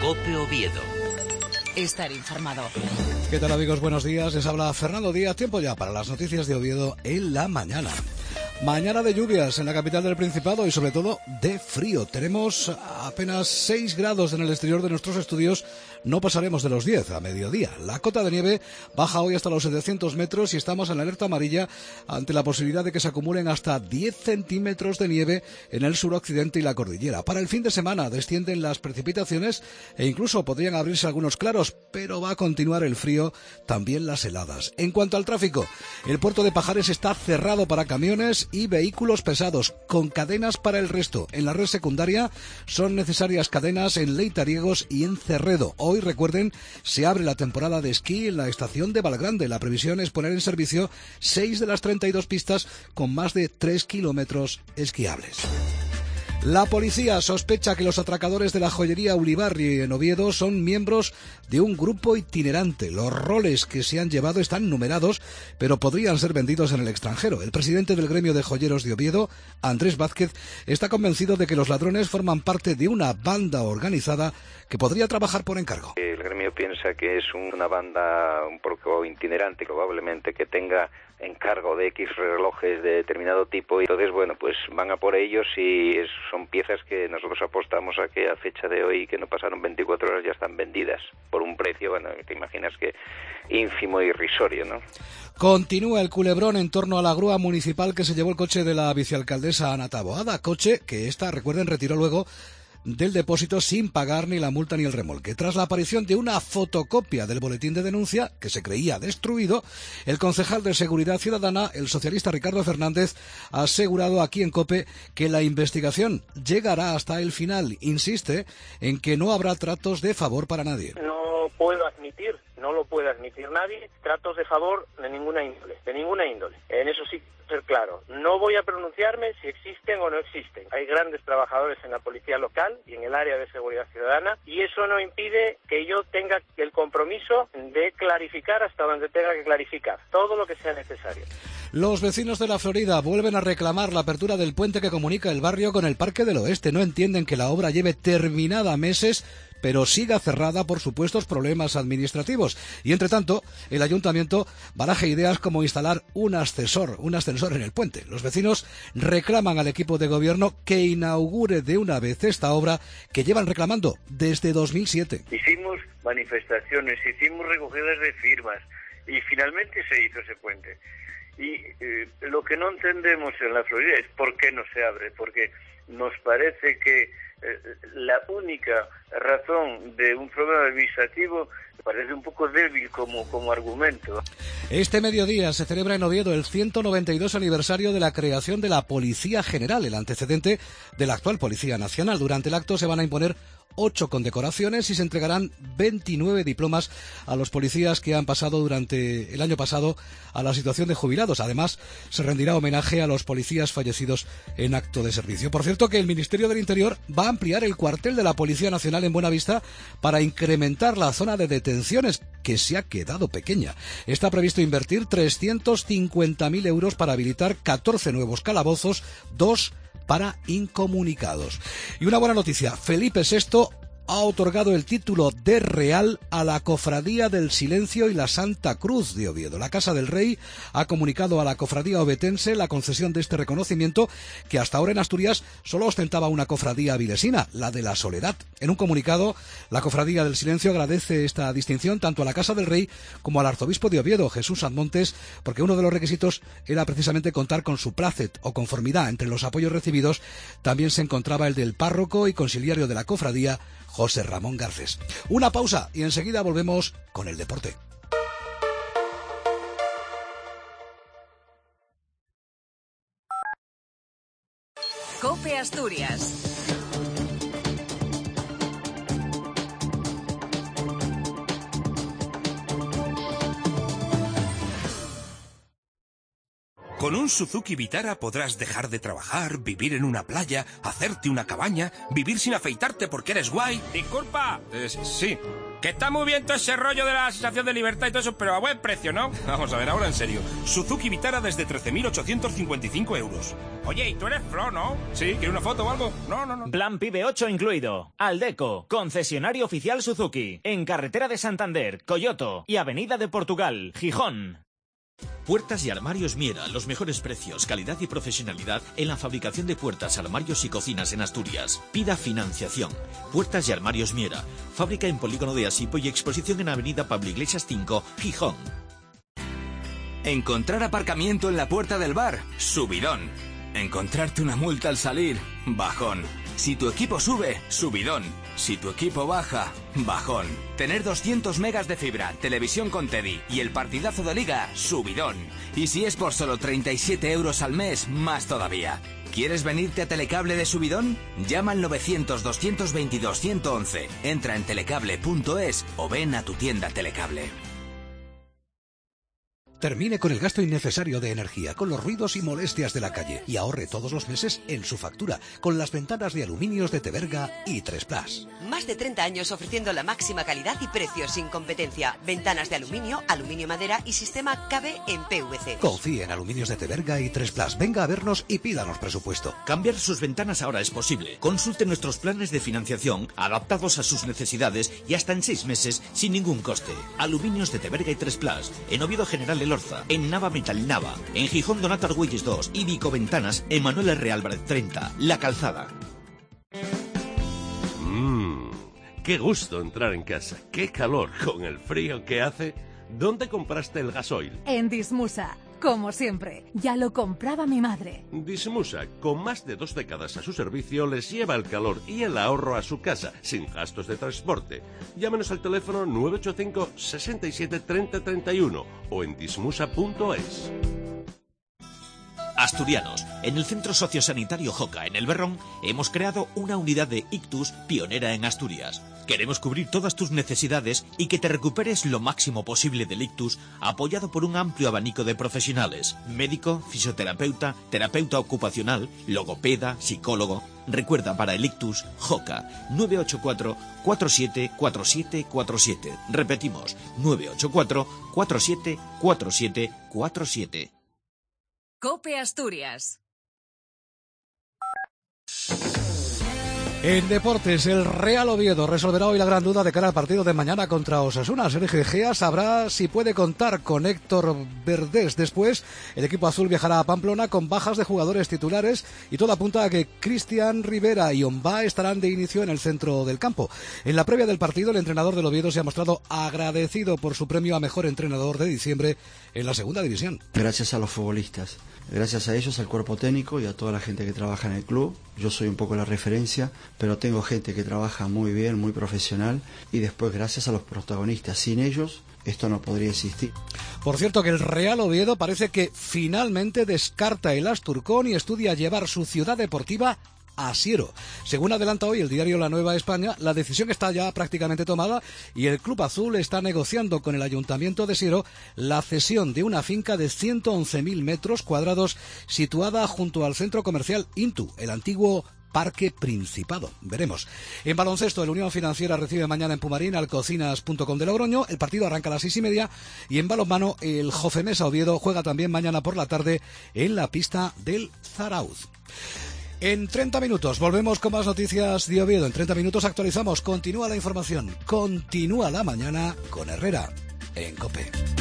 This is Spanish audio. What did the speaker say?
COPE Oviedo. Estar informado. ¿Qué tal, amigos? Buenos días. Les habla Fernando Díaz. Tiempo ya para las noticias de Oviedo en la mañana. Mañana de lluvias en la capital del Principado y sobre todo de frío. Tenemos apenas 6 grados en el exterior de nuestros estudios. No pasaremos de los 10 a mediodía. La cota de nieve baja hoy hasta los 700 metros y estamos en la alerta amarilla ante la posibilidad de que se acumulen hasta 10 centímetros de nieve en el suroccidente y la cordillera. Para el fin de semana descienden las precipitaciones e incluso podrían abrirse algunos claros, pero va a continuar el frío, también las heladas. En cuanto al tráfico, el puerto de Pajares está cerrado para camiones y vehículos pesados, con cadenas para el resto. En la red secundaria son necesarias cadenas en Leitariegos y en Cerredo. Hoy, recuerden, se abre la temporada de esquí en la estación de Valgrande. La previsión es poner en servicio 6 de las 32 pistas con más de 3 kilómetros esquiables. La policía sospecha que los atracadores de la joyería Ulibarri en Oviedo son miembros de un grupo itinerante. Los roles que se han llevado están numerados, pero podrían ser vendidos en el extranjero. El presidente del gremio de joyeros de Oviedo, Andrés Vázquez, está convencido de que los ladrones forman parte de una banda organizada que podría trabajar por encargo. El gremio piensa que es una banda un poco itinerante, probablemente que tenga encargo de X relojes de determinado tipo, y entonces, bueno, pues van a por ellos y son piezas que nosotros apostamos a que a fecha de hoy, que no pasaron 24 horas, ya están vendidas por un precio, bueno, te imaginas que ínfimo e irrisorio, ¿no? Continúa el culebrón en torno a la grúa municipal que se llevó el coche de la vicealcaldesa Ana Taboada, coche que recuerden, retiró luego del depósito sin pagar ni la multa ni el remolque. Tras la aparición de una fotocopia del boletín de denuncia, que se creía destruido, el concejal de Seguridad Ciudadana, el socialista Ricardo Fernández, ha asegurado aquí en COPE que la investigación llegará hasta el final. Insiste en que no habrá tratos de favor para nadie. No lo puede admitir nadie, tratos de favor de ninguna índole. En eso sí, ser claro. No voy a pronunciarme si existen o no existen. Hay grandes trabajadores en la policía local y en el área de seguridad ciudadana, y eso no impide que yo tenga el compromiso de clarificar hasta donde tenga que clarificar, todo lo que sea necesario. Los vecinos de la Florida vuelven a reclamar la apertura del puente que comunica el barrio con el Parque del Oeste. No entienden que la obra lleve terminada meses, pero siga cerrada por supuestos problemas administrativos. Y entre tanto, el ayuntamiento baraja ideas como instalar un ascensor en el puente. Los vecinos reclaman al equipo de gobierno que inaugure de una vez esta obra que llevan reclamando desde 2007. Hicimos manifestaciones, hicimos recogidas de firmas y finalmente se hizo ese puente. Y lo que no entendemos en la Florida es por qué no se abre, porque nos parece que la única razón de un problema administrativo parece un poco débil como argumento. Este mediodía se celebra en Oviedo el 192 aniversario de la creación de la Policía General, el antecedente de la actual Policía Nacional. Durante el acto se van a imponer 8 condecoraciones y se entregarán 29 diplomas a los policías que han pasado durante el año pasado a la situación de jubilados. Además, se rendirá homenaje a los policías fallecidos en acto de servicio. Por cierto, que el Ministerio del Interior va a ampliar el cuartel de la Policía Nacional en Buenavista para incrementar la zona de detenciones, que se ha quedado pequeña. Está previsto invertir 350.000 euros para habilitar 14 nuevos calabozos, 2 para incomunicados. Y una buena noticia, Felipe VI ha otorgado el título de Real a la Cofradía del Silencio y la Santa Cruz de Oviedo. La Casa del Rey ha comunicado a la cofradía ovetense la concesión de este reconocimiento, que hasta ahora en Asturias solo ostentaba una cofradía avilesina, la de la Soledad. En un comunicado, la Cofradía del Silencio agradece esta distinción tanto a la Casa del Rey como al arzobispo de Oviedo, Jesús Sanmontes, porque uno de los requisitos era precisamente contar con su plácet o conformidad. Entre los apoyos recibidos también se encontraba el del párroco y conciliario de la cofradía, José Ramón Garcés. Una pausa y enseguida volvemos con el deporte. COPE Asturias. Con un Suzuki Vitara podrás dejar de trabajar, vivir en una playa, hacerte una cabaña, vivir sin afeitarte porque eres guay. Disculpa. Sí. Que está muy bien todo ese rollo de la sensación de libertad y todo eso, pero a buen precio, ¿no? Vamos a ver, ahora en serio. Suzuki Vitara desde 13.855 euros. Oye, ¿y tú eres Flo, no? ¿Sí? ¿Quiere una foto o algo? No. Plan PIBE 8 incluido. Aldeco, concesionario oficial Suzuki. En Carretera de Santander, Coyoto y Avenida de Portugal, Gijón. Puertas y Armarios Miera, los mejores precios, calidad y profesionalidad en la fabricación de puertas, armarios y cocinas en Asturias. Pida financiación. Puertas y Armarios Miera, fábrica en Polígono de Asipo y exposición en Avenida Pablo Iglesias 5, Gijón. Encontrar aparcamiento en la puerta del bar, subidón. Encontrarte una multa al salir, bajón. Si tu equipo sube, subidón. Si tu equipo baja, bajón. Tener 200 megas de fibra, televisión con Teddy y el partidazo de liga, subidón. Y si es por solo 37 euros al mes, más todavía. ¿Quieres venirte a Telecable de subidón? Llama al 900-222-111. Entra en telecable.es o ven a tu tienda Telecable. Termine con el gasto innecesario de energía, con los ruidos y molestias de la calle y ahorre todos los meses en su factura con las ventanas de aluminios de Teberga y 3+. Más de 30 años ofreciendo la máxima calidad y precios sin competencia. Ventanas de aluminio, aluminio madera y sistema KB en PVC. Confíe en Aluminios de Teberga y 3+. Venga a vernos y pídanos presupuesto. Cambiar sus ventanas ahora es posible. Consulte nuestros planes de financiación adaptados a sus necesidades y hasta en 6 meses sin ningún coste. Aluminios de Teberga y 3+. En Oviedo General Elorza, en Nava Metal Nava, en Gijón Donato Argüelles 2 y Vico Ventanas en Manuel R. Álvarez 30, La Calzada. Qué gusto entrar en casa, qué calor con el frío que hace. ¿Dónde compraste el gasoil? En Dismusa, como siempre. Ya lo compraba mi madre. Dismusa, con más de 2 décadas a su servicio, les lleva el calor y el ahorro a su casa, sin gastos de transporte. Llámenos al teléfono 985 67 30 31 o en dismusa.es. Asturianos, en el Centro Sociosanitario Joca, en el Berrón, hemos creado una unidad de ictus pionera en Asturias. Queremos cubrir todas tus necesidades y que te recuperes lo máximo posible del ictus, apoyado por un amplio abanico de profesionales: médico, fisioterapeuta, terapeuta ocupacional, logopeda, psicólogo. Recuerda, para el ictus, Joca, 984 47 47 47. Repetimos, 984 47 47 47. COPE Asturias. En deportes, el Real Oviedo resolverá hoy la gran duda de cara al partido de mañana contra Osasuna. Sergio Egea sabrá si puede contar con Héctor Verdés. Después, el equipo azul viajará a Pamplona con bajas de jugadores titulares y todo apunta a que Cristian Rivera y Ombá estarán de inicio en el centro del campo. En la previa del partido, el entrenador del Oviedo se ha mostrado agradecido por su premio a mejor entrenador de diciembre en la segunda división. Gracias a los futbolistas. Gracias a ellos, al cuerpo técnico y a toda la gente que trabaja en el club. Yo soy un poco la referencia, pero tengo gente que trabaja muy bien, muy profesional, y después gracias a los protagonistas. Sin ellos, esto no podría existir. Por cierto, que el Real Oviedo parece que finalmente descarta el Asturcón y estudia llevar su ciudad deportiva a Siero. Según adelanta hoy el diario La Nueva España, la decisión está ya prácticamente tomada y el Club Azul está negociando con el Ayuntamiento de Siero la cesión de una finca de 111.000 metros cuadrados situada junto al centro comercial Intu, el antiguo Parque Principado. Veremos. En baloncesto, el Unión Financiera recibe mañana en Pumarín al Cocinas.com de Logroño. El partido arranca a las 6:30 y en balonmano el Jofemesa Oviedo juega también mañana por la tarde en la pista del Zarauz. En 30 minutos volvemos con más noticias de Oviedo. En 30 minutos actualizamos. Continúa la información. Continúa la mañana con Herrera en COPE.